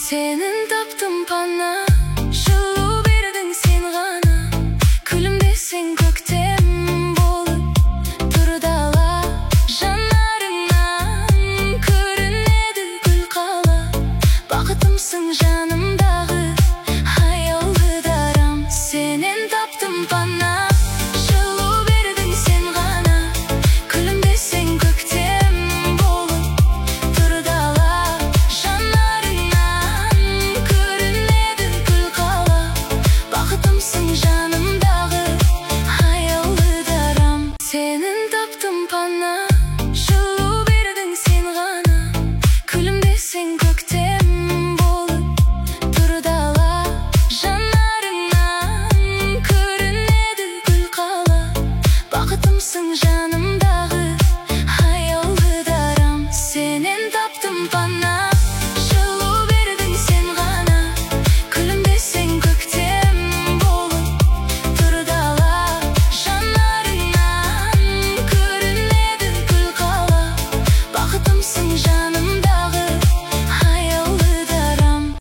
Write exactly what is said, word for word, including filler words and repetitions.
Сенің таптым пана, жылу бердің сен ғана. Күлімдесең көктем болып тұр дала. Жанарыңнан көрінеді гүл қала. Бақытымсың жанымдағы аяулы дарам. Сенен таптым пана, жылу бердің сен ғана. Күлімдесең көктем болып тұр дала. Жанарыңнан көрінеді гүл қала. Бақытымсың жанымдағы аяулы дарам. Сенен таптым пана, жылу бердің сен ғана. Күлімдесең көктем болып тұр дала. Жанарыңнан көрінеді гүл қала. Бақытымсың жанымдағы аяулы дарам. Сенен таптым пана, жылу бердің сен ғана. Күлімдесең көктем болып тұр дала. Жанарыңнан көрінеді гүл қала. Бақытымсың жанымдағы